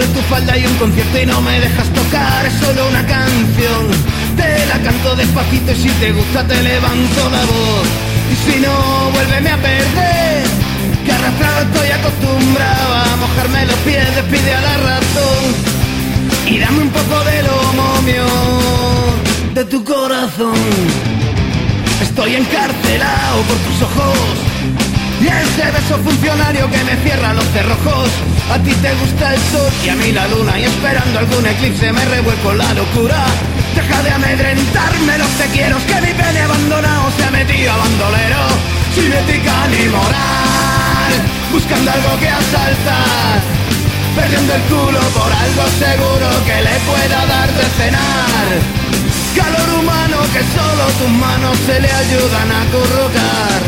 de tu falda y un concierto y no me dejas tocar. Es solo una canción, te la canto despacito y si te gusta te levanto la voz. Y si no, vuélveme a perder, que arrastrado estoy acostumbrado a mojarme los pies, despide a la razón y dame un poco de lo momio de tu corazón. Estoy encarcelado por tus ojos y ese beso funcionario que me cierra los cerrojos. A ti te gusta el sol y a mí la luna, y esperando algún eclipse me revuelco la locura. Deja de amedrentarme los te quiero, que mi pene abandonado se ha metido a bandolero, sin ética ni moral, buscando algo que asaltar, perdiendo el culo por algo seguro que le pueda dar de cenar. Calor humano que solo tus manos se le ayudan a acurrucar.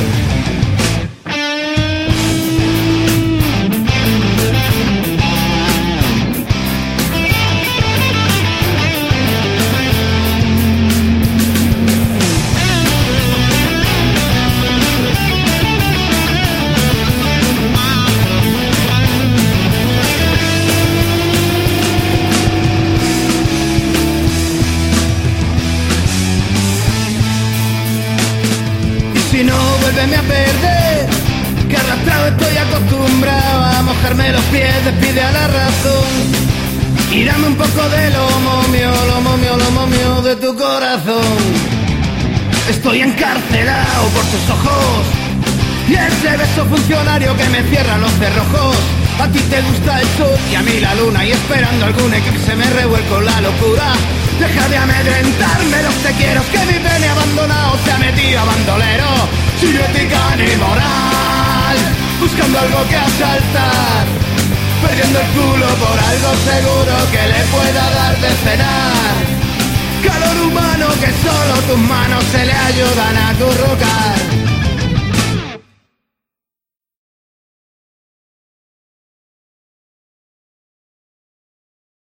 Si no, vuélveme a perder, que arrastrado estoy acostumbrado a mojarme los pies, despide a la razón y dame un poco de lo momio de tu corazón. Estoy encarcelado por tus ojos y ese beso funcionario que me cierra los cerrojos. A ti te gusta el sol y a mí la luna, y esperando algún eclipse me revuelco la locura. Deja de amedrentarme los te quiero, que mi pene abandonado se ha metido a bandolero, sin ética ni moral, buscando algo que asaltar, perdiendo el culo por algo seguro que le pueda dar de cenar. Calor humano que solo tus manos se le ayudan a acurrucar.